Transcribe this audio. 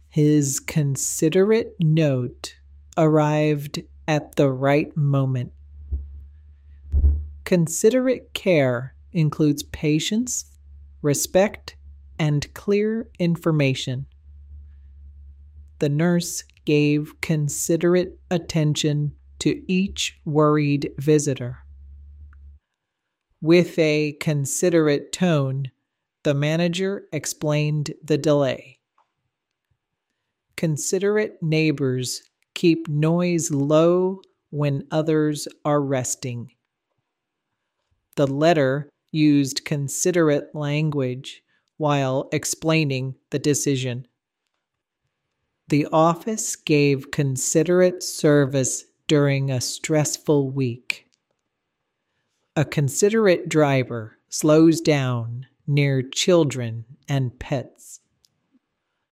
His considerate note arrived at the right moment. Considerate care includes patience, respect, and clear information. The nurse gave considerate attention to each worried visitor. With a considerate tone, the manager explained the delay. Considerate neighbors keep noise low when others are resting. The letter used considerate language while explaining the decision. The office gave considerate service during a stressful week. A considerate driver slows down near children and pets.